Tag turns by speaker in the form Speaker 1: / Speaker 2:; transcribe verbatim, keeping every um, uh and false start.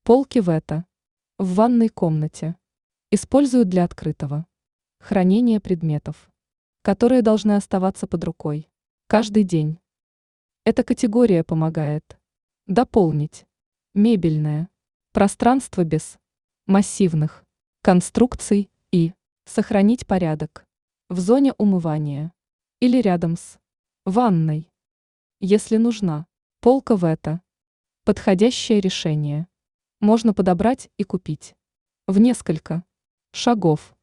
Speaker 1: Полки в это. В ванной комнате. Используют для открытого хранения предметов, которые должны оставаться под рукой каждый день. Эта категория помогает дополнить мебельное пространство без массивных конструкций и сохранить порядок в зоне умывания или рядом с ванной. Если нужна полка в это, подходящее решение можно подобрать и купить в несколько шагов.